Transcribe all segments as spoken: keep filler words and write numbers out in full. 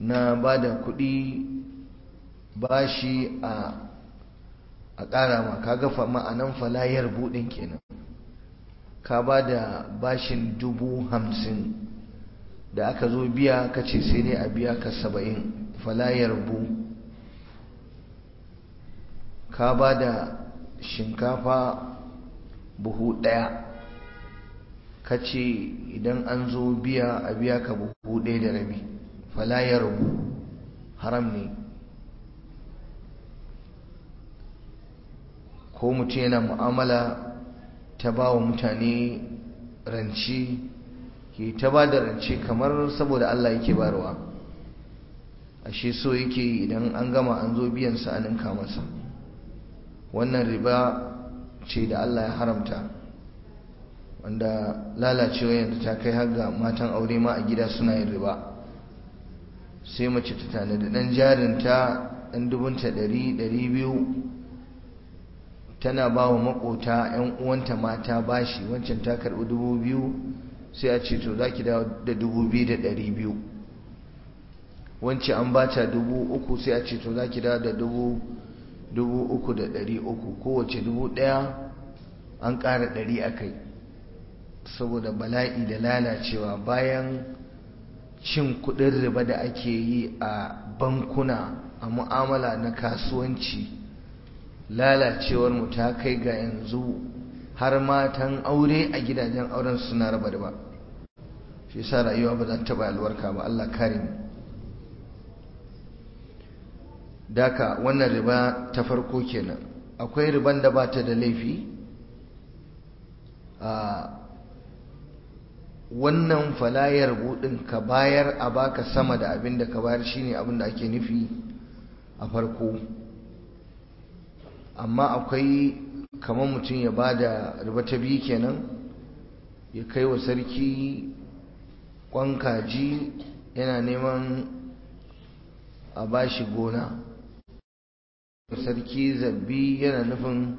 na ba da kuɗi bashi a a ƙara ma kaga ma'anan falayar buɗin kenan. Ka ba da bashin dubu hamsin da aka zo biya ka ce sai dai a biya ka saba'in, falayar bu. Ka ba da shinkafa buhu ɗaya ka ce idan an zo biya a biya ka buhu ɗaya da rabi, falayar bu, haram ne. Ko mutum yana mu'amala ta ba wa mutane rance, ke ta ba da rance kamar saboda Allah yake barwa, ashe so yake idan an gama an zo biyansa a ninka masa. Wannan riba ce da Allah ya haramta, wanda lalacewa yanzu ta kai har ga matan aure ma a gida suna yin riba. Sai mace ta tanadi ɗan jarinta ɗan dubunta ɗari ɗari biyu tana ba wa makota ‘yan uwanta mata bashi, wancan ta karɓi dubu biyu sai a ce to za ki dawo da dubu biyu da ɗari biyu, wancan an ba ta dubu uku sai a ce to za ki dawo da dubu dubu uku da ɗari uku, kowace dubu ɗaya an ƙara ɗari a kai, saboda bala'i da lalacewa. Bayan cin kuɗin riba da ake yi a bankuna a mu'amala na kasuwanci, lalacewar mu ta kai ga yanzu har matan aure a gidajen auren suna raba riba. shi yasa rayuwa ba za ta taɓa albarka ba, Allah kare mu. Daka wannan riba ta farko kenan. Akwai riban da ba ta da laifi, a wannan falayar budin ka bayar a baka sama da abin da ka bayar shine abin da ake nufi a farko. Amma akwai kamar mutum ya bada riba ta biyu kenan, ya kai wa sarki kwan kaji yana neman a bashi gona, sarki zabbi yana nufin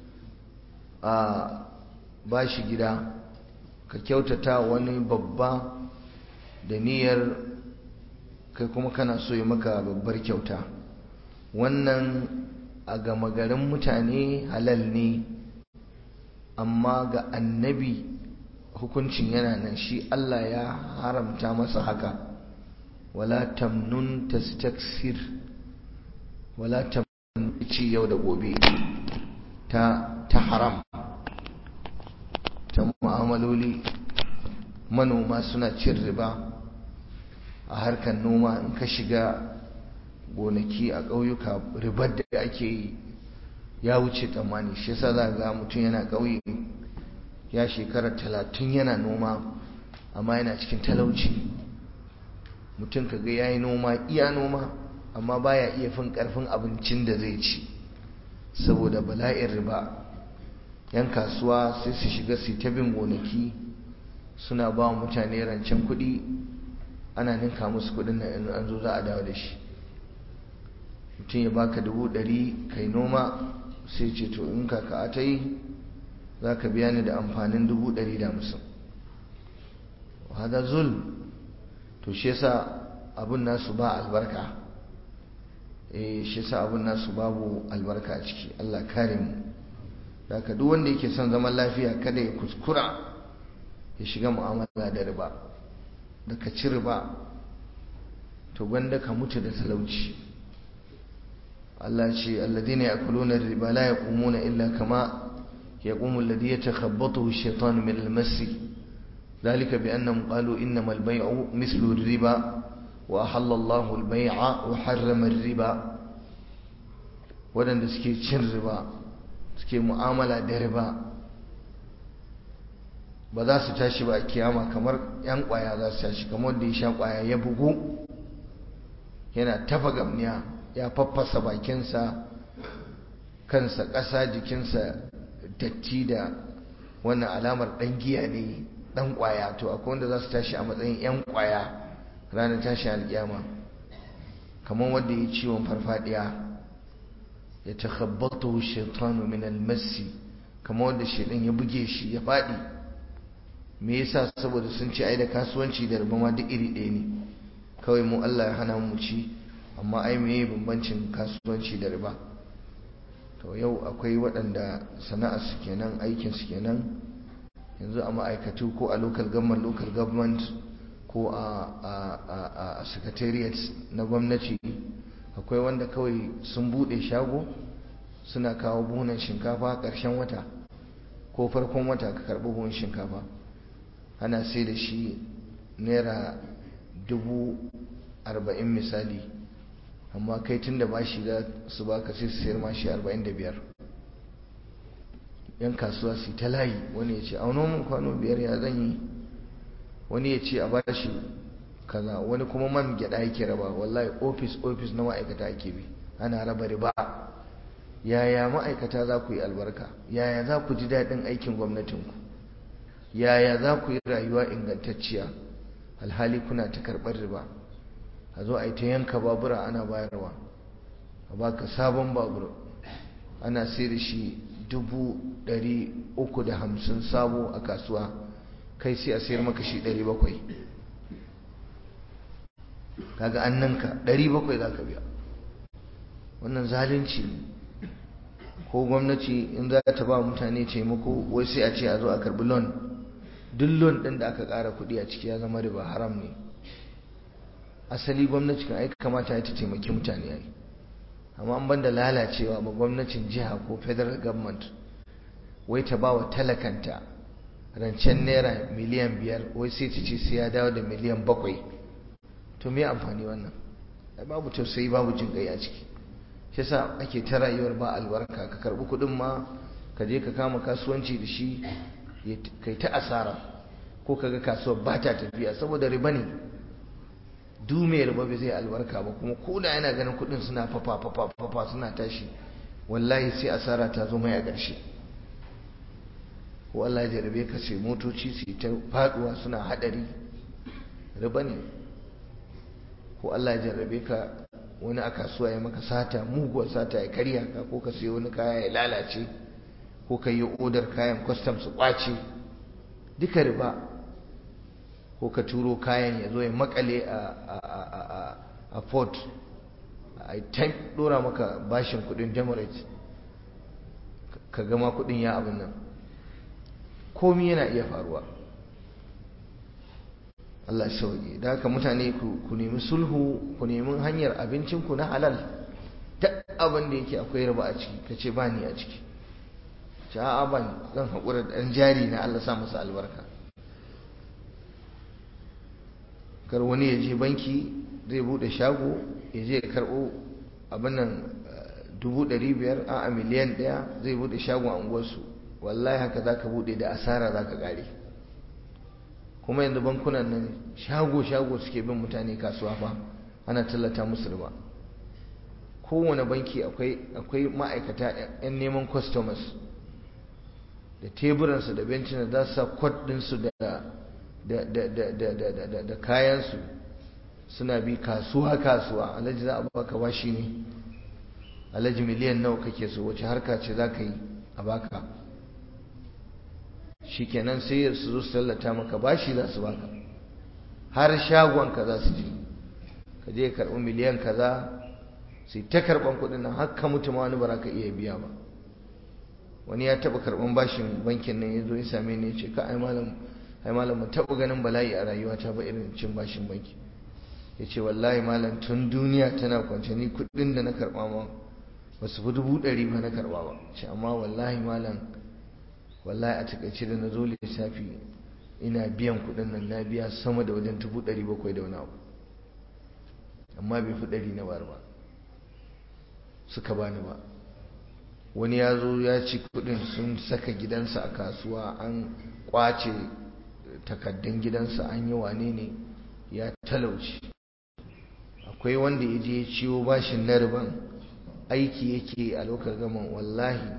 a bashi gida, ka kyautata wani babba da niyyar kai kuma kana so ya maka babbar kyauta. Wannan a gama garin mutane halal ne, amma ga annabi hukuncin yana nan, shi Allah ya haramta masa haka. wala tamnun tastaksir, wala tamnun ci yau da gobe ta ta haram, ta mu'amaloli. Manoma suna cin riba a harkar noma. In ka shiga gonaki a ƙauyuka, ribar da ake yi ya wuce tsammani. shi yasa za ga mutum yana ƙauye ya shekara talatin yana noma, amma yana cikin talauci. Mutum kaga yayi noma iya noma, amma baya iya fin karfin abincin da zai ci saboda bala'in riba. Yan kasuwa sai su shiga su ta bin gonaki suna ba wa mutane rancen kuɗi, ana ninka musu kuɗin nan an zo za a dawo da shi. Mutum ya baka dubu ɗari kai noma, sai ce to in kaka ta yi za ka biya ni da amfanin dubu ɗari da hamsin. hada zul. To shi yasa abun nasu ba albarka, eh shi yasa abun nasu babu albarka a ciki. Allah kare mu. Haka duk wanda yake son zaman lafiya kada ya kuskura ya shiga mu'amala da riba. Da ka ci riba to gwanda ka mutu da talauci. Allah ce alladhina ya'kuluna ar-riba la yaqumuna illa kama yaqumu alladhi yatakhabbathu ash-shaytanu min al-masi. ذلك بأنهم قالوا إنما البيع مثل الربا وأحل الله البيع وحرم الربا. waɗanda suke cin riba suke mu'amala da riba ba za su tashi ba a kiyama kamar yan ƙwaya za su tashi, kamar wanda ya sha ƙwaya ya bugu yana tafa gamniya, ya faffasa bakinsa, kansa ƙasa, jikinsa datti, da wannan alamar ɗan giya ne, dan kwaya. To akwai wanda za su tashi a matsayin yan kwaya ranar tashi alkiyama, kamar wanda ya ciwon farfadiya, ya takhabbatu shaytanu min almasi, kamar wanda shedan ya buge shi ya fadi. Me yasa? Saboda sun ce ai da kasuwanci da riba ma duk iri ɗaya ne, kawai mu Allah ya hana mu ci, amma ai meye bambancin kasuwanci da riba? To yau akwai waɗanda sana'ar su kenan, aikin su kenan, yanzu a ma'aikatu ko a local government local government ko a a a secretariat na gwamnati, akwai wanda kawai sun bude shago suna kawo buhunan shinkafa ƙarshen wata ko farkon wata ka karɓi buhun shinkafa ana sai da shi naira dubu arba'in misali, amma kai tun da bashi za su baka sai su sayar ma shi arba'in da biyar. Yan kasuwa su ta layi, wani ya ce auno mun kwano biyar ya zan yi, wani ya ce a bashi kaza, wani kuma man gyada yake raba. Wallahi ofis ofis na ma'aikata ake bi ana raba riba. Yaya ma'aikata za ku yi albarka? Yaya za ku ji daɗin aikin gwamnatinku? Yaya za ku yi rayuwa ingantacciya alhali kuna ta karɓar riba? a zo a yi ta yanka babura ana bayarwa, a baka sabon babur ana sai da shi dubu ɗari uku da hamsin sabo a kasuwa, kai sai a sayar maka shi ɗari bakwai. kaga an ninka ɗari bakwai za ka biya. wannan zalunci ne. ko gwamnati in za ta ba mutane taimako wai sai a ce a zo a karbi loan, duk loan ɗin da aka ƙara kuɗi a ciki ya zama riba, haram ne. asali gwamnati kan aika kamata ya ta taimaki mutane yayi, amma an banda lalacewa ba gwamnatin jiha ko federal government wai ta ba wa talakanta rancen naira miliyan biyar wai sai ta ce sai ya dawo da miliyan bakwai. to me amfani wannan? babu tausayi, babu jin kai a ciki. shi yasa ake ta rayuwar ba albarka. ka karbi kuɗin ma ka je ka kama kasuwanci da shi kai ta asara, ko kaga kasuwar ba ta tafiya saboda riba ne. dume riba bai zai albarka ba, kuma ko da yana ganin kuɗin suna fafa fafa fafa suna tashi, wallahi sai asara ta zo mai a ƙarshe. ko Allah ya jarabe ka sai motoci su ta faduwa suna hadari, riba ne. ko Allah ya jarabe ka wani a kasuwa ya maka sata, muguwar sata ya karya ka, ko ka sayo wani kaya ya lalace, ko ka yi odar kayan kwastam su kwace, duka riba. ko ka turo kayan ya zo ya makale a port, a ta dora maka bashin kudin demerage, ka gama kudin ya abin nan. komi yana iya faruwa. Allah ya sauke. da haka mutane ku nemi sulhu, ku nemi hanyar abincinku na halal. duk abin da yake akwai riba a ciki ka ce ba ni a ciki, ce a'a ban zan haƙura da ɗan jari na, Allah sa masa albarka. kar wani ya je banki zai bude shago ya je ya karɓo abin nan dubu ɗari biyar a miliyan ɗaya zai bude shago a unguwarsu. wallahi haka za ka bude da asara za ka ƙare. kuma yanzu bankunan nan shago-shago suke bin mutane kasuwa fa, ana tallata musu riba. kowane banki akwai ma'aikata 'yan neman customers da teburansu da bencinan za su sa kwad ɗinsu da da kayansu suna bi kasuwa kasuwa. alhaji za a baka bashi ne, alhaji miliyan nawa kake so, wace harka ce za ka yi a baka? shikenan sai su zo su tallata maka bashi za su baka, har shagonka za su je, ka je karɓi miliyan kaza, sai ta karɓan kuɗin nan har ka mutu ma wani ba za ka iya biya ba. wani ya taɓa karɓan bashin bankin nan ya zo ya same ni ya ce ka ai malam ai malam mun taɓa ganin bala'i a rayuwa ta ba irin cin bashin banki. ya ce wallahi malam tun duniya tana kwance ni kuɗin da na karɓa ma ba su fi dubu ɗari ba na karɓa ba. ce amma wallahi malam, wallahi a takaice da na zo lissafi ina biyan kuɗin nan na biya sama da wajen dubu ɗari bakwai da wani abu, amma bai fi ɗari na bar ba suka bani ba. wani ya zo ya ci kuɗin, sun saka gidansa a kasuwa, an kwace takaddun gidansa, an yi wane ne, ya talauci. akwai wanda ya je ciwo bashin na riban, aiki yake a lokacin gaman. wallahi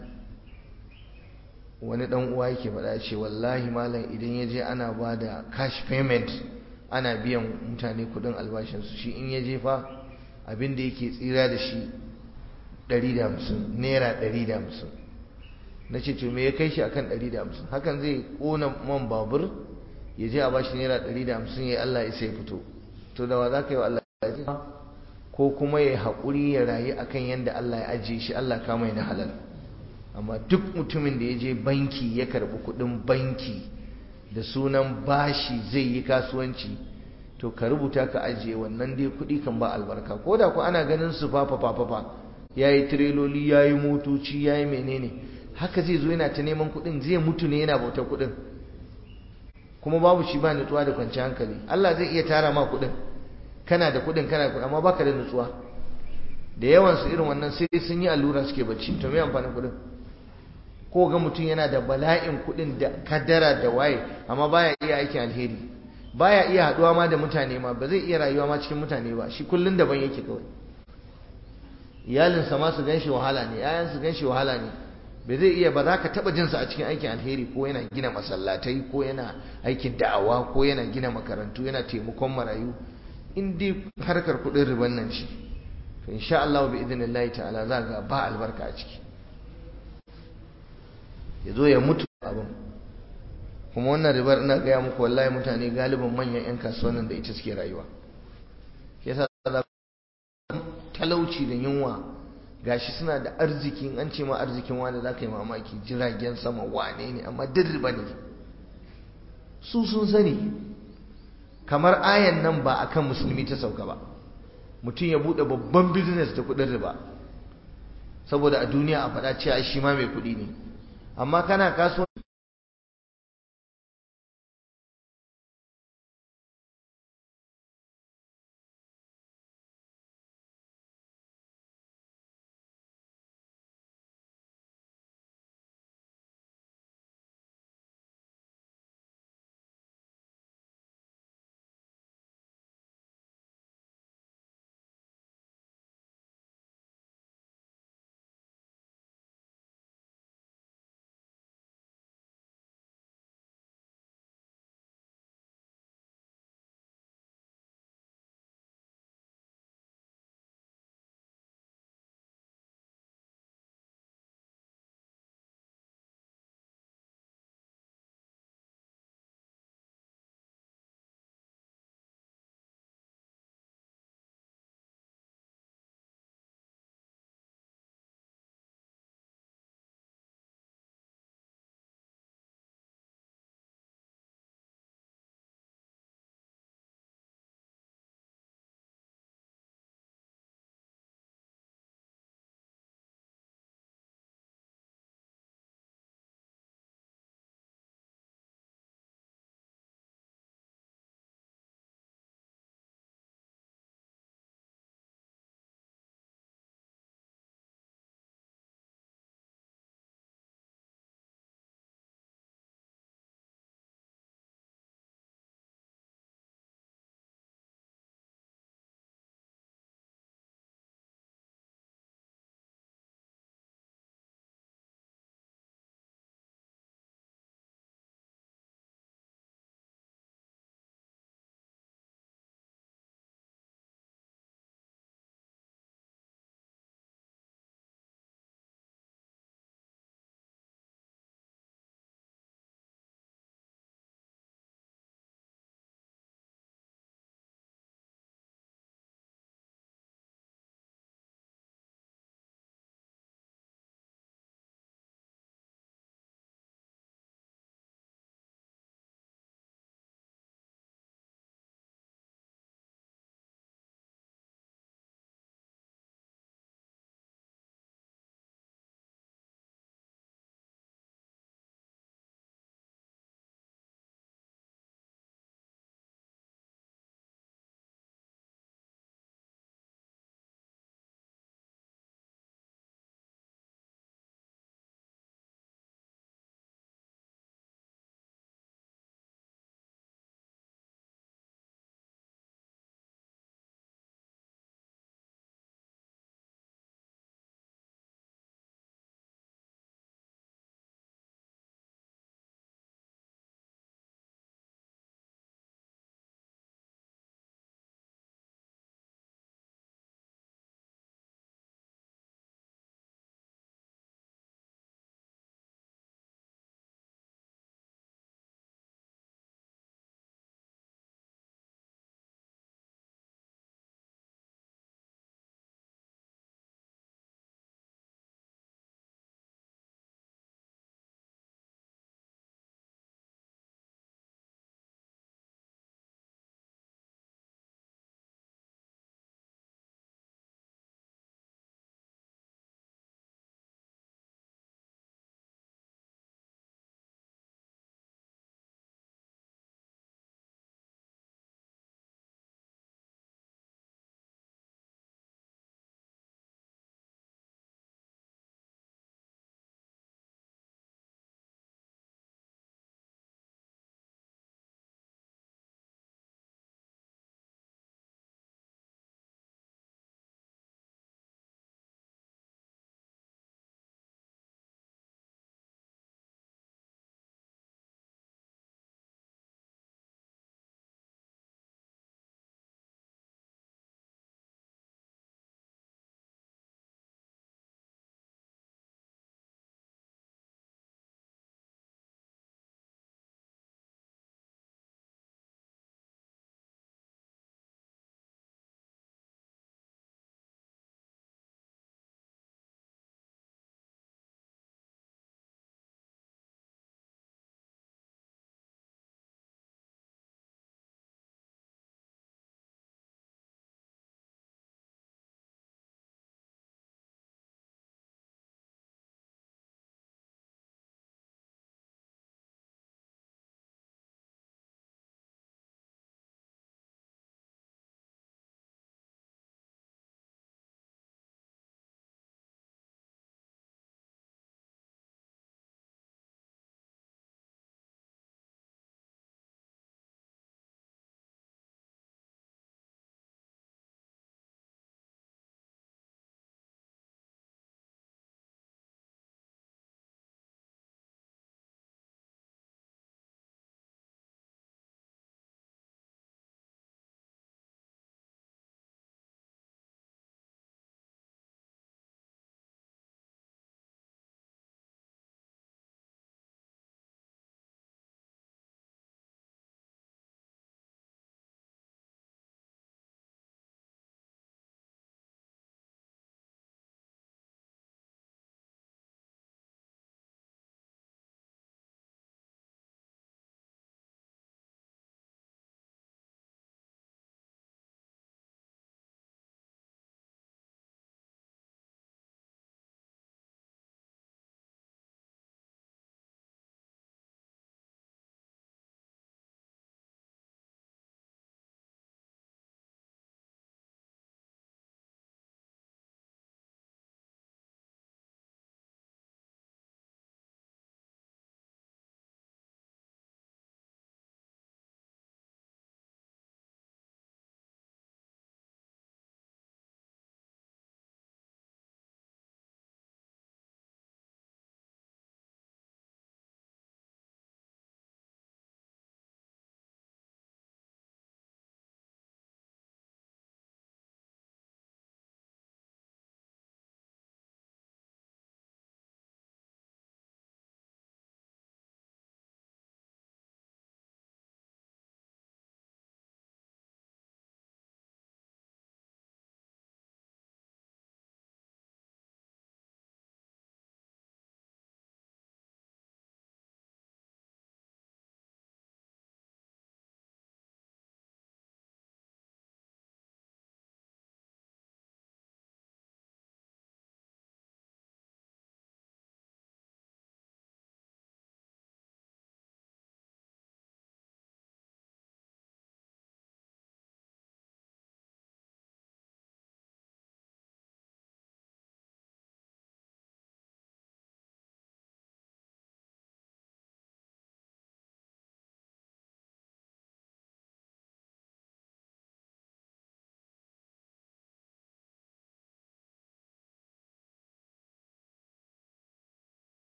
wani dan uwa yake faɗa ce wallahi malam idan ya je ana ba da cash payment ana biyan mutane kudin albashinsu, shi in ya je fa abin da yake tsira da shi ɗari da hamsin, naira ɗari da hamsin. na ce to me ya kai shi akan ɗari da hamsin? hakan zai ƙona man babur ya je a bashi naira ɗari da hamsin ya Allah ya sai fito. to da wa za ka yi wa Allah ko kuma ya haƙuri ya rayu akan yadda Allah ya ajiye shi, Allah kama yana halal. Amma duk mutumin da ya je banki ya karɓi kuɗin banki da sunan bashi zai yi kasuwanci, to ka rubuta ka ajiye wannan dai kuɗi kan ba albarka. Ko da ku ana ganin su fafa fafa ya yi tireloli, ya yi motoci, ya yi menene, haka zai zo yana ta neman kuɗin, zai mutu ne yana bautar kuɗin, kuma babu shi ba nutsuwa da kwanciyar hankali. Allah zai iya tara ma kuɗin, kana da kuɗin kana da kuɗin amma baka da nutsuwa. Da yawan su irin wannan sai sun yi allura suke bacci, to me amfanin kuɗin? Ko ga mutum yana da bala'in kuɗin da kadara da waye amma baya iya aikin alheri, baya iya haɗuwa ma da mutane ma, ba zai iya rayuwa ma cikin mutane ba, shi kullun daban yake kawai. Iyalinsa ma su ganshi wahala ne, ƴaƴan su ganshi wahala ne, ba zai iya, ba za ka taɓa jinsa a cikin aikin alheri ko yana gina masallatai ko yana aikin da'awa ko yana gina makarantu yana taimakon marayu. In dai harkar kuɗin riban nan ce, to insha Allah bi idinillahi ta'ala za ga ba albarka a ciki, ya zo ya mutu abin. Kuma wannan ribar ina gaya muku wallahi mutane galibin manyan 'yan kasuwannin da ita suke rayuwa. Yasa talauci da yunwa gashi suna da arziki, an ce ma arzikin wani za ka yi mamaki, jiragen sama wane ne, amma duk riba ne. Su sun sani, kamar ayan nan ba akan musulmi ta sauka ba. Mutum ya buɗe babban business da kuɗin riba saboda a duniya a faɗa cewa shi ma mai kuɗi ne, amma kana kasuwa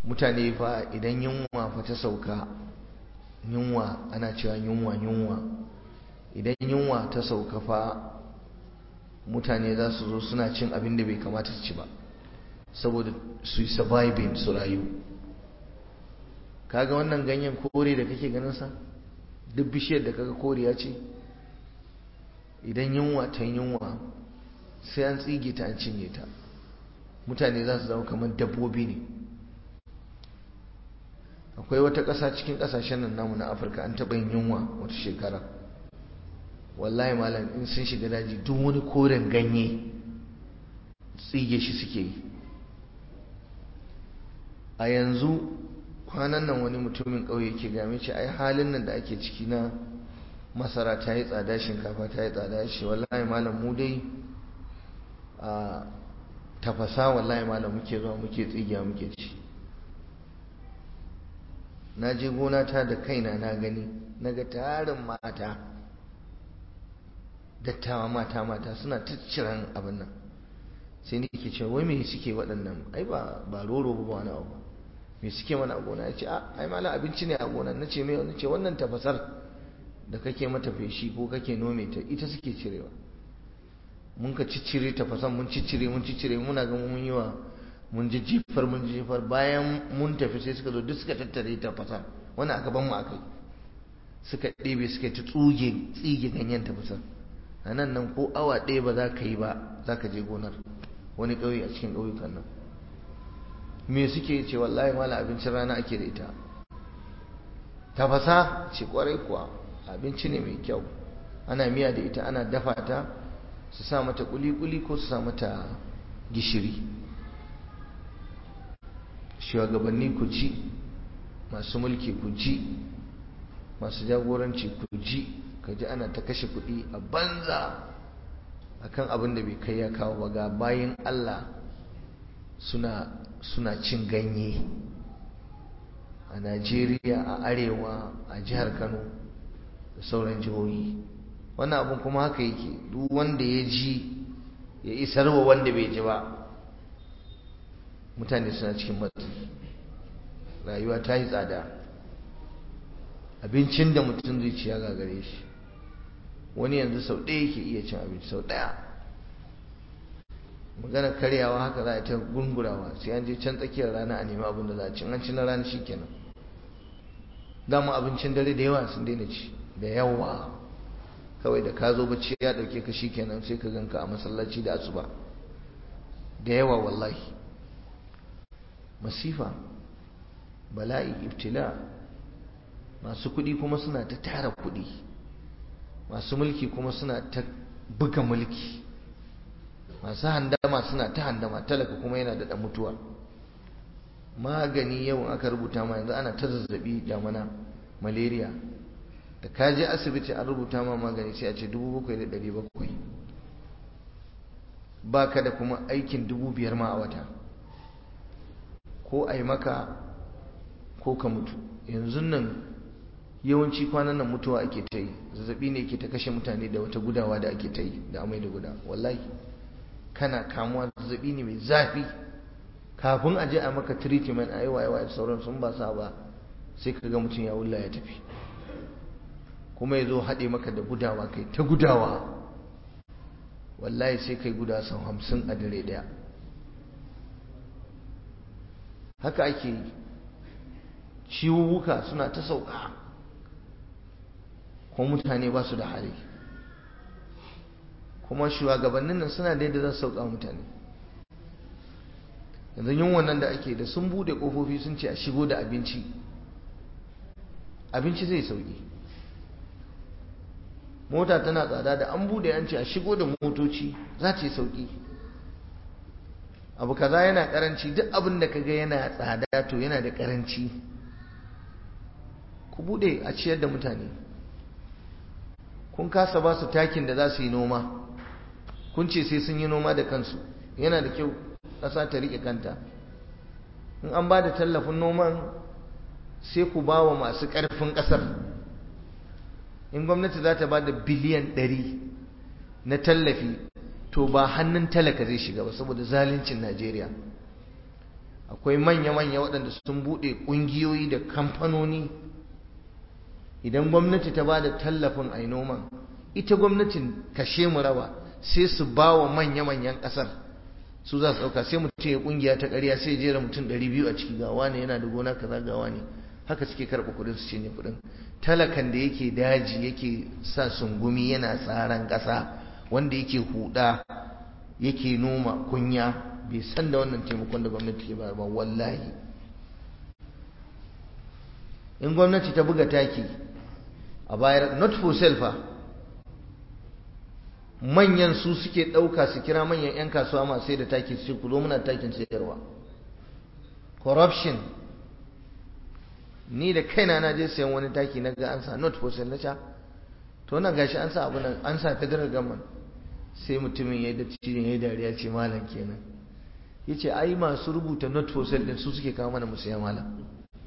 mutane fa idan yunwa fa ta sauka, yunwa ana cewa yunwa yunwa idan yunwa ta sauka fa mutane za su zo suna cin abin da bai kamata su ci ba saboda su yi surviving su rayu. Kaga wannan ganyen kore da kake ganin sa, duk bishiyar da kaga koriya ce, idan yunwa ta yunwa sai an tsige ta an cinye ta, mutane za su zama kamar dabbobi ne. Akwai wata ƙasa cikin ƙasashen nan namu na Afirka an taɓa yin yunwa wata shekara, wallahi malam in sun shiga daji duk wani koren ganye tsige shi suke yi. A yanzu kwanan nan wani mutumin ƙauye ke game ce ai halin nan da ake ciki na masara ta yi tsada, shinkafa ta yi tsada, shi wallahi malam mu dai a tafasa wallahi malam muke zuwa muke tsigiya muke ci. Na je gona ta da kaina na gani, na ga tarin mata, dattawa mata mata suna ciran abin nan, sai ni ke cewa wai me suke waɗannan, ai ba ba roro ba wani abu, me suke mana a gona? Ya ce a ai malam abinci ne a gona. Na ce me? Na ce wannan tafasar da kake mata feshi ko kake nome ta ita suke cirewa. Mun ka ciccire tafasan, mun ciccire mun ciccire muna ga mun yi wa mun jijjifar mun jijjifar, bayan mun tafi sai suka zo duk suka tattare tafasan, wani a gaban mu akai suka ɗebe suka ta tsuge tsige ganyen tafasar. A nan nan ko awa ɗaya ba za ka yi ba za ka je gonar wani ƙauye a cikin ƙauyukan nan. Me suke ce? Wallahi mala abincin rana ake da ita. Tafasa ce kwarai kuwa abinci ne mai kyau, ana miya da ita, ana dafa ta, su sa mata kuli-kuli ko su sa mata gishiri. Shugabanni ku ji, masu mulki ku ji, masu jagoranci ku ji, ka ji ana ta kashe kuɗi a banza akan abin da bai kai ya kawo ba. Ga bayin Allah suna suna cin ganye a Najeriya, a arewa, a jihar Kano da sauran jihohi. Wannan abin kuma haka yake, duk wanda ya ji ya isar wa wanda bai ji ba. Mutane suna cikin matsi, rayuwa ta yi tsada, abincin da mutum zai ci ya gagare shi. Wani yanzu sau ɗaya yake iya cin abinci, sau ɗaya. Magana karyawa haka za a ta gungurawa, sai an je can tsakiyar rana a nemi abin da za a ci. An ci na rana shi kenan. Dama abincin dare da yawa sun daina ci, da yawa. Kawai da ka zo bacci ya ɗauke ka shi kenan, sai ka ganka a masallaci da asuba. Da yawa wallahi. Masifa, bala'i, ibtila. Masu kuɗi kuma suna ta tara kuɗi, masu mulki kuma suna ta buga mulki, masu handama suna ta handama, talaka kuma yana da mutuwa. Magani yau aka rubuta ma yanzu ana ta zazzabi damana, malaria, da ka je asibiti an rubuta ma magani sai a ce dubu bakwai da ɗari bakwai, ba ka da kuma aikin dubu biyar ma a wata, ko a yi maka ko ka mutu. Yanzu nan yawanci kwanan nan mutuwa ake ta yi, zazzabi ne ke ta kashe mutane da wata gudawa da ake ta yi, da amai da guda. Wallahi kana kamuwa zazzabi ne mai zafi, kafin a je a maka treatment a yi waye waye sauran sun ba sa ba, sai ka ga mutum ya wulla ya tafi, kuma ya zo haɗe maka da gudawa, kai ta gudawa. Wallahi sai kai guda sau hamsin a dare ɗaya. Haka ake yi, ciwuwuka suna ta sauka, kuma mutane ba su da hali, kuma shugabannin nan suna da yadda za su sauka mutane. Yanzu yunwan nan da ake da sun bude kofofi sun ce a shigo da abinci, abinci zai sauki. Mota tana tsada, da an bude an ce a shigo da motoci za ta yi sauki. Abu kaza yana karanci, duk abin da kaga yana tsada to yana da karanci. Ku bude a ciyar da mutane. Kun kasa ba su takin da za su yi noma, kun ce sai sun yi noma da kansu. Yana da kyau ƙasa ta riƙe kanta. In an ba da tallafin noman sai ku ba wa masu ƙarfin ƙasar. In gwamnati za ta ba da biliyan ɗari na tallafi, to ba hannun talaka zai shiga ba, saboda zaluncin Najeriya. akwai manya-manya waɗanda sun buɗe ƙungiyoyi da kamfanoni. Idan gwamnati ta ba da tallafin a noman, ita gwamnatin kashe mu raba sai su ba wa manya-manyan ƙasar, su za su ɗauka. Sai mutum ya ƙungiya ta ƙarya sai jera mutum ɗari biyu a ciki, gawa ne yana da gona kaza, gawa ne haka suke karɓa kuɗin su cinye kuɗin. Talakan da yake daji yake sa sungumi yana tsaran ƙasa, wanda yake huɗa yake noma kunya, bai san da wannan taimakon da gwamnati ke ba wallahi. In gwamnati ta buga taki a bayar, not for sale fa, manyan su suke ɗauka su kira manyan 'yan kasuwa masu sai da taki su ce ku zo muna takin sayarwa. Corruption. Ni da kaina na je sayan wani taki na ga an sa not for sale, na ca to na gashi an sa abu nan, an sa federal government. Sai mutumin ya yi da cikin ya yi dariya, ce malam kenan. Ya ce ai masu rubuta not for sale din su suke kawo mana mu saya malam.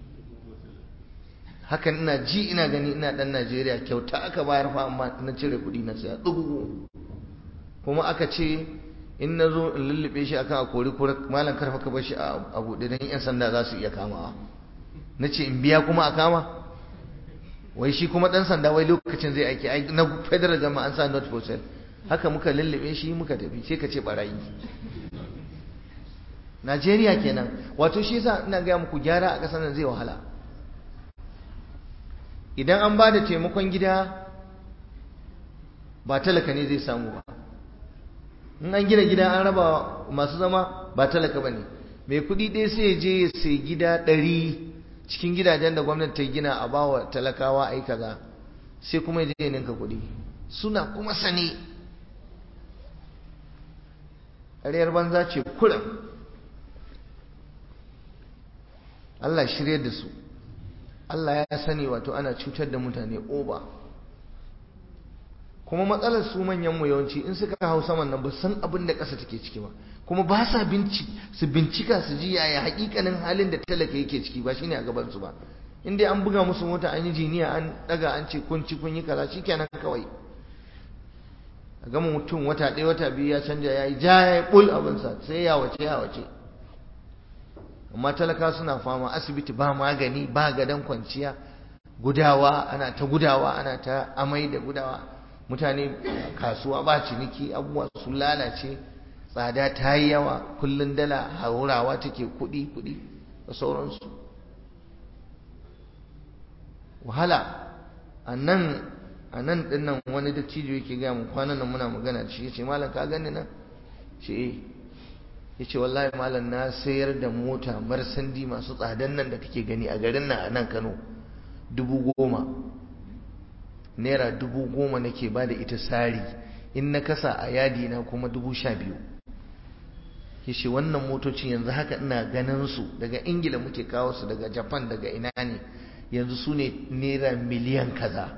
Hakan ina ji ina gani ina dan Najeriya, kyauta aka bayar fa, amma na cire kuɗi na saya dugu. Kuma aka ce in na zo in lullube shi akan a kori kura, malam karfa ka bar shi a buɗe don yan sanda za su iya kamawa. Na ce in biya kuma a kama? Wai shi kuma ɗan sanda wai lokacin zai aiki, ai na federal gama an sa not for sale. Haka muka lullube shi muka tafi, sai ka ce barayi. Najeriya kenan. Wato shi yasa ina gaya muku gyara a ƙasar nan zai wahala. Idan an ba da taimakon gida, ba talaka ne zai samu ba. In an gina gida an raba masu zama, ba talaka ba ne. Mai kuɗi ɗaya sai ya je ya sai gida ɗari cikin gidajen da gwamnati ta gina a bawa talakawa ai kaza, sai kuma ya je ninka kuɗi. Suna kuma sani. ƙaryar banza ce kuran. Allah shirye da su. Allah ya sani wato ana cutar da mutane oba. Kuma matsalar su manyan mu yawanci in suka hau saman nan ba san abin da ƙasa take ciki ba, kuma ba sa su bincika su ji yaya hakikanin halin da talaka yake ciki, ba shine a gaban su ba. In dai an buga musu mota, an yi jiniya, an daga, an ce kun ci kun yi kaza, shikenan kawai. A gama mutum wata ɗaya wata biyu ya canja, ya yi ja ya yi ɓul abinsa, sai ya wace ya wace. Amma talaka suna fama, asibiti ba magani, ba gadon kwanciya, gudawa ana ta gudawa, ana ta amai da gudawa. Mutane kasuwa ba ciniki, abubuwa sun lalace, tsada ta yi yawa, kullun dala haurawa take, kuɗi kuɗi da sauransu. Wahala. A nan a nan ɗin nan wani dattijo yake gaya mu, kwanan nan muna magana da shi, ya ce malam ka gani nan? Ce eh. Ya ce wallahi malam na sayar da mota marsandi masu tsadan nan da kake gani a garin nan a nan Kano, dubu goma. Naira dubu goma nake ba da ita sari, in na kasa a yadi na kuma dubu sha biyu. Ya ce wannan motocin yanzu haka ina ganin su, daga Ingila muke kawo su, daga Japan, daga ina ne, yanzu su ne naira miliyan kaza.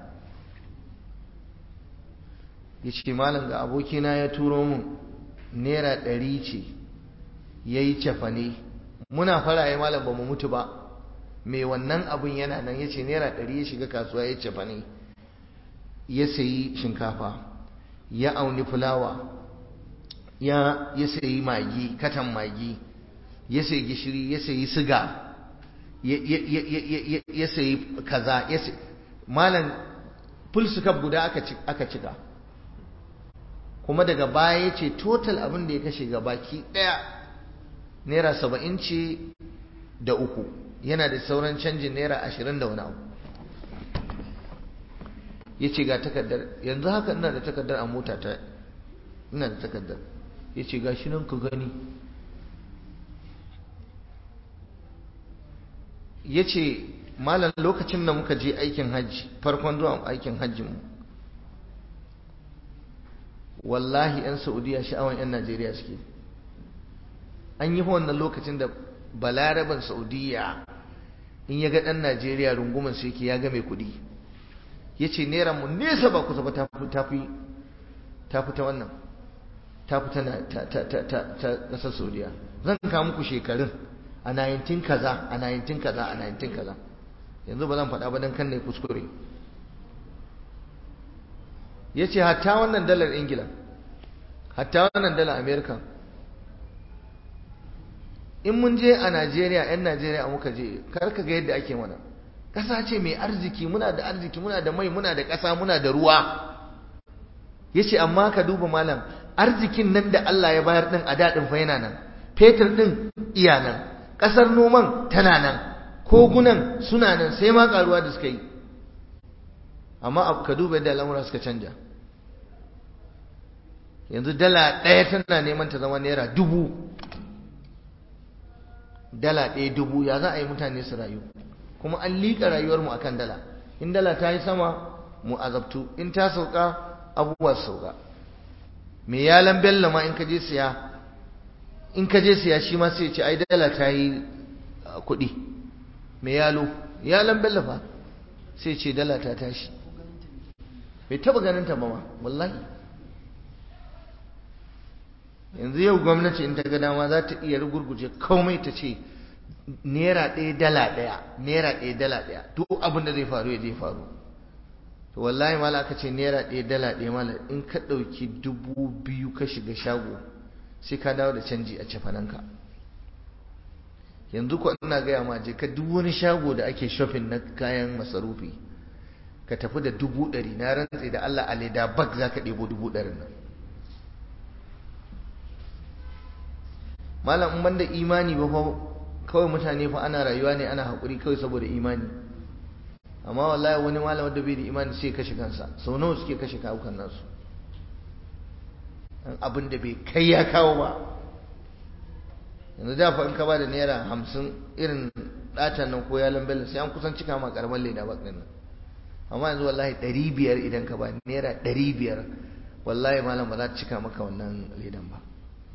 Ya ce malam ga abokina ya turo mun naira ɗari ce ya yi cefane, muna faraye malam ba mu mutu ba, mai wannan abin yana nan. Ya ce naira ɗari ya shiga kasuwa ya cefane, ya sayi shinkafa, ya auni fulawa, ya ya sayi magi, katan magi, ya sayi gishiri, ya sayi siga, ya ya ya ya sayi kaza, ya sayi malam full sukab guda aka aka cika. Kuma daga baya ya ce total abin da ya kashe gabaki daya naira saba'in ce da uku, yana da sauran canjin naira ashirin da wani abu. Ya ce ga takardar, yanzu haka ina da takardar a mota ta, ina da takardar. Ya ce ga shi nan ku gani. Ya ce malam lokacin da muka je aikin hajji, farkon zuwa aikin hajjinmu, wallahi 'yan Saudiya sha'awan 'yan Najeriya suke. An yi wannan lokacin da balaraban Saudiya in ya ga ɗan Najeriya rungumar su yake ya ga mai kuɗi. Ya ce naira mu nesa ba kusa ba ta fi ta wannan, ta fi ta ƙasar Saudiya. Zan kawo muku shekarun a nineteen kaza a nineteen kaza a nineteen kaza, yanzu ba zan faɗa ba don kan ne kuskure. Ya ce hatta wannan dalar Ingila, hatta wannan dalar Amerika, in mun je a Najeriya, 'yan Najeriya muka je, kar ka ga yadda ake mana. Ƙasa ce mai arziki, muna da arziki, muna da mai, muna da ƙasa, muna da ruwa. Yace amma ka duba malam, arzikin nan da Allah ya bayar din a dadin fa yana nan. Fetur din iya nan. Ƙasar noman tana nan. Kogunan suna nan, sai ma karuwa da suka yi. Amma ka duba yadda al'amura suka canja. Yanzu dala ɗaya tana neman ta zama naira dubu. Dala ɗaya dubu, ya za a yi mutane su rayu? Kuma an liƙa rayuwarmu a kan dala. In dala ta yi sama, mu azabtu. In ta sauka, abubuwa su sauka. Me yalan bello ma in ka je siya, in ka je siya shi ma sai ce ai dala ta yi kuɗi. Me yalo? Yalan bello fa sai ce dala ta tashi. Bai taɓa ganin ta ba ma, wallahi. Yanzu yau gwamnati in ta ga dama za ta iya rugurguje komai ta ce naira ɗaya dala ɗaya, naira ɗaya dala ɗaya, duk abin da zai faru ya zai faru. To wallahi mala aka ce naira ɗaya dala ɗaya mala in ka ɗauki dubu biyu ka shiga shago sai ka dawo da canji a cefananka. Yanzu ko ina gaya ma je ka duk wani shago da ake shopping na kayan masarufi ka tafi da dubu ɗari, na rantse da Allah a leda bag za ka ɗebo dubu ɗarin nan. Malam in banda imani ba fa kawai mutane fa ana rayuwa ne ana haƙuri kawai saboda imani. Amma wallahi wani malam da bai da imani sai kashe kansa. Sau nawa suke kashe kawukan nasu dan abin da bai kai ya kawo ba. Yanzu da fa in ka ba da naira hamsin irin ɗatan nan ko yalan bello sai an kusan cika ma karamar leda bak nan. Amma yanzu wallahi ɗari biyar idan ka ba naira ɗari biyar wallahi malam ba za ta cika maka wannan ledan ba.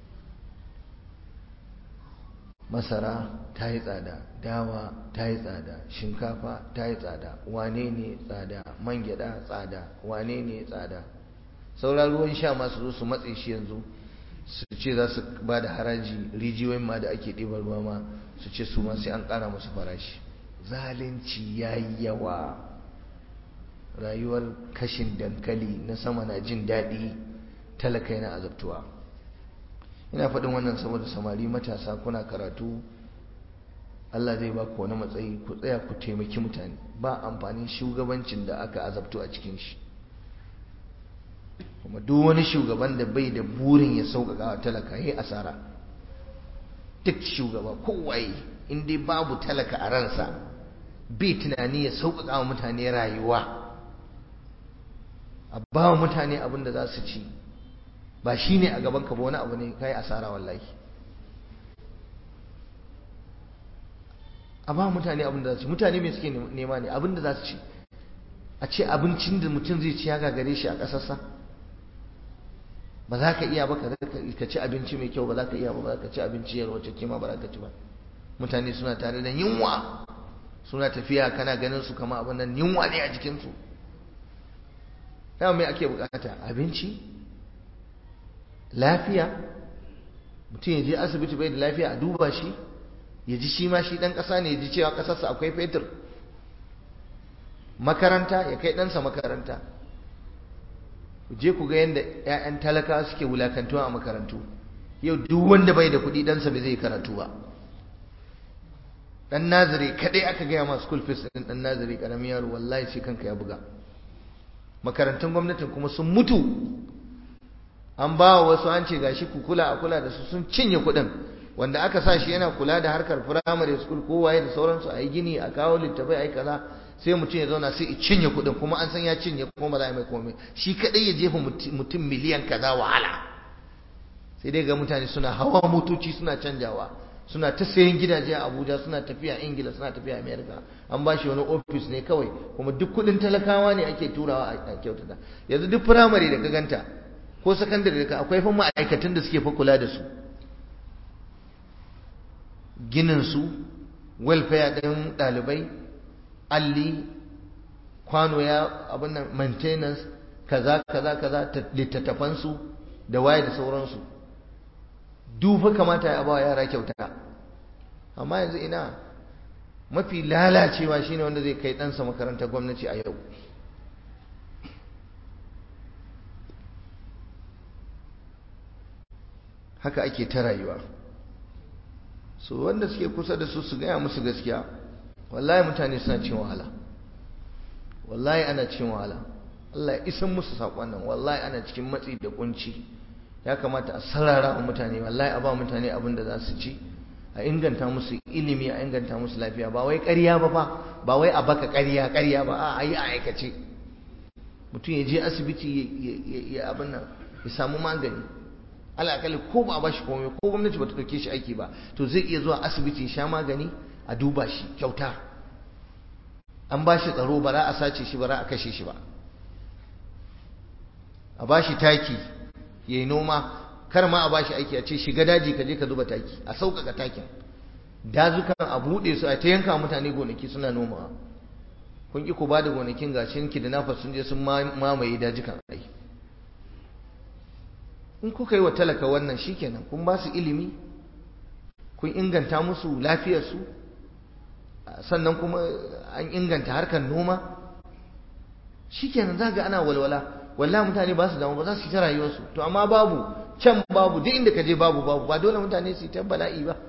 Masara ta yi tsada, dawa ta yi tsada, shinkafa ta yi tsada, wane ne tsada, man gyada tsada, wane ne tsada. Sauran ruwan sha masu zo su matse shi yanzu su ce za su ba da haraji, rijiyoyin ma da ake ɗibar ruwa ma su ce su ma sai an ƙara musu farashi. Zalunci ya yi yawa. Rayuwar kashin dankali na sama na jin daɗi, talaka yana azabtuwa. Ina faɗin wannan saboda samari matasa kuna karatu, Allah zai ba ku wani matsayi, ku tsaya ku taimaki mutane. Ba amfanin shugabancin da aka azabtu a cikin shi. Kuma duk wani shugaban da bai da burin ya sauƙaƙa wa talaka yayi asara. Duk shugaba kowaye in dai babu talaka a ransa, bai tunani ya sauƙaƙa wa mutane rayuwa, a ba wa mutane abin da za su ci, ba shi ne a gaban ka ba, wani abu ne kai asara wallahi. A ba mutane abin da za su ci. Mutane mai suke nema ne abin da za su ci. A ce abincin da mutum zai ci ya gagare shi a ƙasarsa, ba za ka iya ba ka ci abinci mai kyau, ba za ka iya ba ka ci abinci yarwace kima ba za ka ci ba. Mutane suna tare da yunwa, suna tafiya kana ganin su kama abin nan yunwa ne a jikinsu. Yawan mai ake bukata? Abinci, lafiya. Mutum ya je asibiti bai da lafiya a duba shi, ya ji shi ma shi ɗan ƙasa ne, ya ji cewa ƙasarsa akwai fetur. Makaranta, ya kai ɗansa makaranta. Ku je ku ga yadda 'ya'yan talakawa suke wulakantuwa a makarantu. Yau duk wanda bai da kuɗi ɗansa bai zai karatu ba. Ɗan nazari kaɗai aka gaya ma school fees ɗin ɗan nazari ƙaramin yaro, wallahi sai kanka ya buga. Makarantun gwamnatin kuma sun mutu. An ba wa wasu an ce gashi ku kula a kula da su, sun cinye kuɗin. Wanda aka sa shi yana kula da harkar primary school ko waye da sauransu, a yi gini, a kawo littafai, a yi kaza, sai mutum ya zauna sai ya cinye kuɗin, kuma an san ya cinye kuma ba za a yi mai komai. Shi kaɗai ya jefa mutum miliyan kaza wahala. Sai dai ga mutane suna hawa motoci suna canjawa, suna ta sayan gidaje a Abuja, suna tafiya Ingila, suna tafiya America. An ba shi wani office ne kawai, kuma duk kuɗin talakawa ne ake turawa a kyautata. Yanzu duk primary da ka ganta ko secondary da ka, akwai fa ma'aikatan da suke fa kula da su. Ginin su, welfare ɗin ɗalibai, alli, kwano ya abin nan, maintenance, kaza kaza kaza, littattafansu da waye da sauransu. Dufa kamata ya ba yara kyauta. Amma yanzu ina, mafi lalacewa shine wanda zai kai ɗansa makarantar gwamnati a yau. Haka ake ta rayuwa. su wanda suke kusa da su su gaya musu gaskiya. Wallahi mutane suna cin wahala, wallahi ana cin wahala. Allah ya isan musu saƙon nan. Wallahi ana cikin matsi da kunci. Ya kamata a sarara wa mutane, wallahi a ba mutane abin da za su ci, a inganta musu ilimi, a inganta musu lafiya. Ba wai ƙarya ba fa, ba wai a baka ƙarya ƙarya ba, a yi a aikace. Mutum ya je asibiti ya abin nan ya samu magani, alaƙali ko ba a bashi komai, ko gwamnati ba ta ɗauke shi aiki ba, to zai iya zuwa asibiti ya sha magani a duba shi kyauta. An ba shi tsaro, ba za a sace shi, ba za a kashe shi ba. A ba shi taki ya yi noma, kar ma a ba shi aiki a ce shiga daji ka je ka zuba taki, a sauƙaƙa takin. Dazukan a buɗe su, a ta yanka mutane gonaki suna nomawa. Kun ƙi ku ba da gonakin gashin ki da nafas sun je sun mamaye dajikan ai. In kuka yi wa talaka wannan shikenan, kun ba su ilimi, kun inganta musu lafiyarsu, sannan kuma an inganta harkar noma, shikenan za ga ana walwala. Wallahi mutane ba su damu ba, za su yi ta rayuwarsu. To amma babu, can babu, duk inda ka je babu babu, ba dole mutane su yi ta bala'i ba.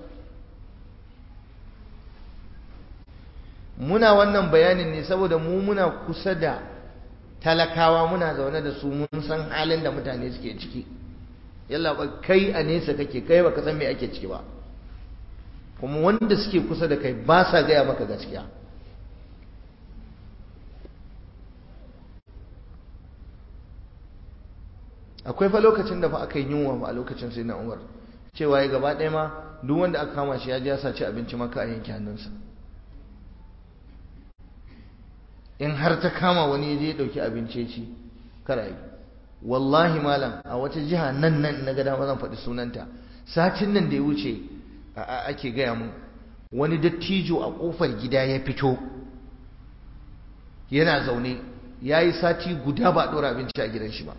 Muna wannan bayanin ne saboda mu muna kusa da talakawa, muna zaune da su, mun san halin da mutane suke ciki. Yalla ba kai a nesa kake, kai baka san me ake ciki ba, kuma wanda suke kusa da kai ba sa gaya maka gaskiya. Akwai fa lokacin da fa aka yi yunwa a lokacin sai na Umar, cewa ya gaba ɗaya ma duk wanda aka kama shi ya ji ya saci abinci maka a yanke hannunsa. In har ta kama wani ya je ya ɗauki abinci ci, kara yi. Wallahi malam, a wata jiha nan nan na ga dama zan faɗi sunanta, satin nan da ya wuce ake gaya mu, wani dattijo a ƙofar gida ya fito yana zaune, ya yi sati guda ba a ɗora abinci a gidan shi ba.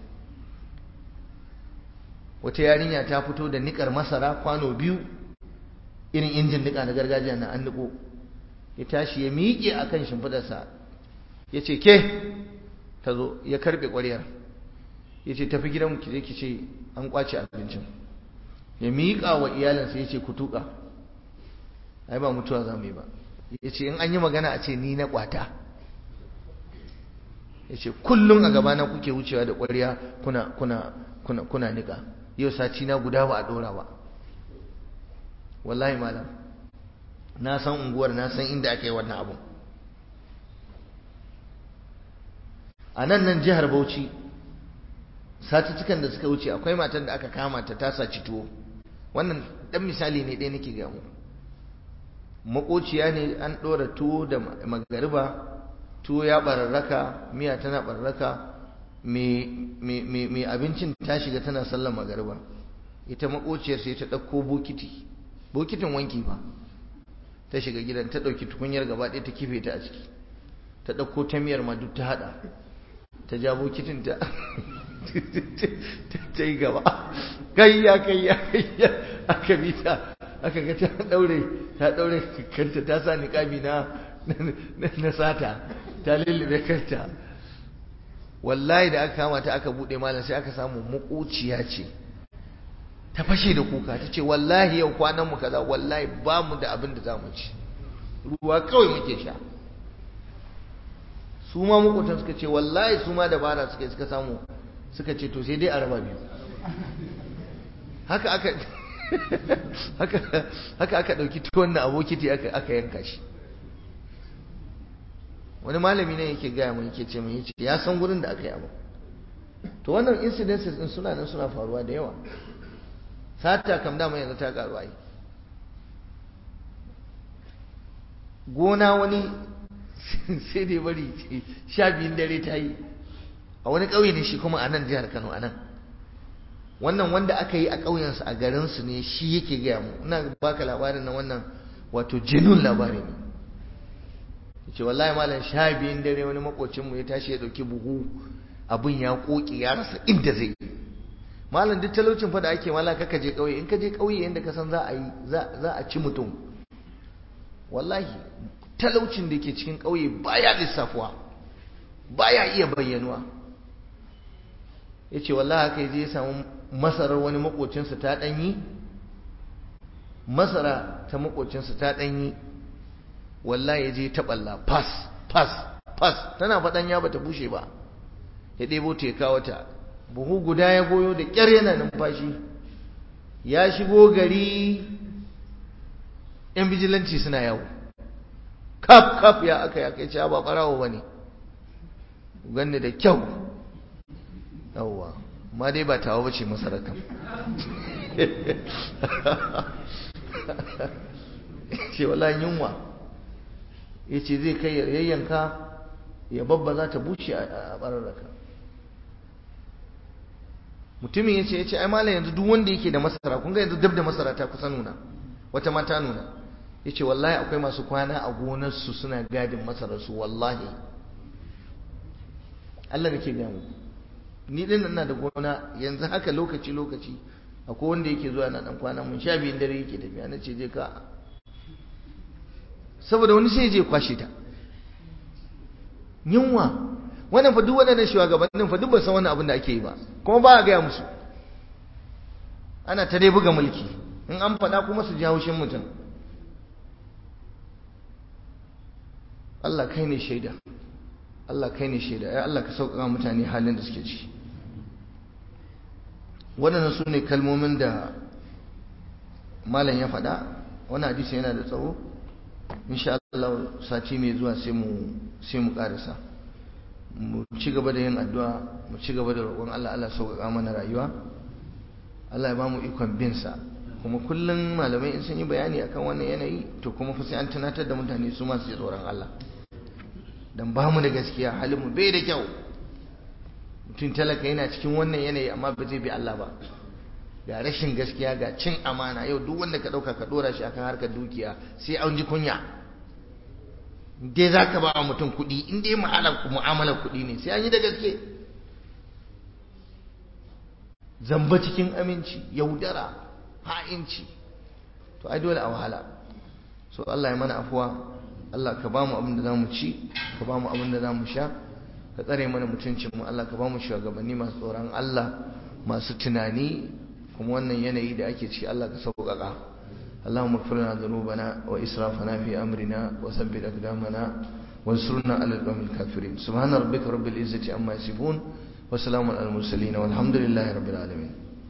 Wata yarinya ta fito da niƙar masara kwano biyu, irin injin niƙa na gargajiya na an niƙo, ya tashi ya miƙe a kan shimfidarsa, ya ce ke ta zo, ya karɓe ƙwariyar, ya ce tafi gidan ki je ki ce an ƙwace abincin. Ya miƙa wa iyalinsa ya ce ku tuƙa, ai ba mutuwa za mu yi ba. Ya ce in an yi magana a ce ni na ƙwata. Ya ce kullum a gabana kuke wucewa da ƙwariya kuna kuna kuna kuna niƙa, yau sati na guda ba a ɗora ba. Wallahi malam, na san unguwar, na san inda aka yi wannan abun. A nan nan jihar Bauchi, satuttukan da suka wuce akwai matan da aka kama ta ta saci tuwo. Wannan dan misali ne ɗaya nake ga mu. Makociya ne, an ɗora tuwo da magariba, tuwo ya bararraka, miya tana bararraka, mai abincin ta shiga tana sallar magariba. Ita makociyar sai ta ɗauko bokiti, bokitin wanki ba, ta shiga gidan, ta ɗauki tukunyar gaba ɗaya ta kife ta a ciki, ta ɗauko ta miyar ma duk ta haɗa, ta ja bokitin ta ta yi gaba, kayya kayya kayya, aka bi ta, aka ga ta daure ta daure kanta, ta sa niqabi na na sata, ta lullube kanta. Wallahi da aka kama ta aka bude malam, sai aka samu makociya ce, ta fashe da kuka, ta ce wallahi yau kwanan mu kaza, wallahi ba mu da abin da za mu ci, ruwa kawai muke sha. Su ma makotan suka ce wallahi su ma dabara suka suka samu, suka ce to sai dai a raba biyu. Haka aka haka haka aka dauki tuwon na abokiti aka aka yanka shi. Wani malami ne yake gaya mun, yake ce mun, yace ya san gurin da aka yi abu. To wannan incidences din suna nan suna faruwa da yawa. Sata kam dama yanzu ta karu ai. Gona wani sai dai bari sha biyun dare ta yi, a wani ƙauye ne shi kuma a nan jihar Kano a nan. Wannan wanda aka yi a ƙauyensu a garinsu ne, shi yake gaya mu. Ina baka labarin na wannan wato jinun labari ne. Yace wallahi malam sha biyun dare wani makocinmu ya tashi ya ɗauki buhu, abin ya ƙoƙi ya rasa inda zai yi. Malam duk talaucin fa da ake, malam kaka je ƙauye, in ka je ƙauye yanda ka san za a yi za a ci mutum. Wallahi talaucin da ke cikin ƙauye baya lissafuwa, baya iya bayyanuwa. Yace wallahi haka yaje ya samu masarar wani makocinsa ta danyi, masara ta makocinsa ta ɗanyi, wallahi ya je ta ɓalla fas fas fas tana faɗan ya bata bushe ba, ya ɗebo ta ya kawo ta buhu guda ya goyo da ƙyar yana numfashi. Ya shigo gari yan bijilanci suna yawo, kaf kaf ya aka ya kai ce ba ɓarawo ba ne, ganni da kyau yawwa, ma dai ba tawa bace masarar kam. ce wallahi yunwa, ya ce zai kai yayyanka ya babba za ta bushe a bararraka. Mutumin ya ce ya ce ai malam yanzu duk wanda yake da masara, kun ga yanzu dab da masara ta kusa nuna, wata mata nuna, ya ce wallahi akwai masu kwana a gonarsu suna gadin masararsu, wallahi Allah nake gaya muku. Ni din ina da gona yanzu haka lokaci lokaci akwai wanda yake zuwa na dan kwana mun sha biyun dare yake tafiya, na ce je ka, saboda wani sai je kwashe ta yunwa. Wannan fa duk waɗannan shugabannin fa duk ba san wannan abin da ake yi ba, kuma ba a gaya musu, ana ta dai buga mulki, in an faɗa kuma su ji haushin mutum. Allah kai ne shaida, Allah kai ne shaida, ya Allah ka sauƙaƙa mutane halin da suke ciki. Waɗannan su ne kalmomin da malam ya faɗa. Wannan hadisi yana da tsawo, insha Allah sati mai zuwa sai mu sai mu ƙarasa. Mu ci gaba da yin addu'a, mu ci gaba da roƙon Allah, Allah sauƙaƙa mana rayuwa, Allah ya ba mu ikon bin sa. Kuma kullum malamai in sun yi bayani akan wannan yanayi to kuma fa sai an tunatar da mutane su ma su ji tsoron Allah, dan ba mu da gaskiya, halin mu bai da kyau. Mutum talaka yana cikin wannan yanayi amma ba zai bi Allah ba, ga rashin gaskiya, ga cin amana. Yau duk wanda ka ɗauka ka ɗora shi akan harkar dukiya sai an ji kunya. Dai za ka ba wa mutum kuɗi, in dai mu'amalar kuɗi ne sai an yi da gaske. Zamba cikin aminci, yaudara, ha'inci, to ai dole a wahala. So Allah ya mana afuwa, Allah ka ba mu abin da za mu ci, ka ba mu abin da za mu sha, ka tsare mana mutuncinmu. Allah ka ba mu shugabanni masu tsoron Allah, masu tunani. Kuma wannan yanayi da ake ci Allah ka sauƙaƙa. اللهم اغفر لنا ذنوبنا وإسرافنا في أمرنا وثبت أقدامنا وانصرنا على القوم الكافرين. سبحان ربك رب العزة عما يصفون وسلام على المرسلين والحمد لله رب العالمين.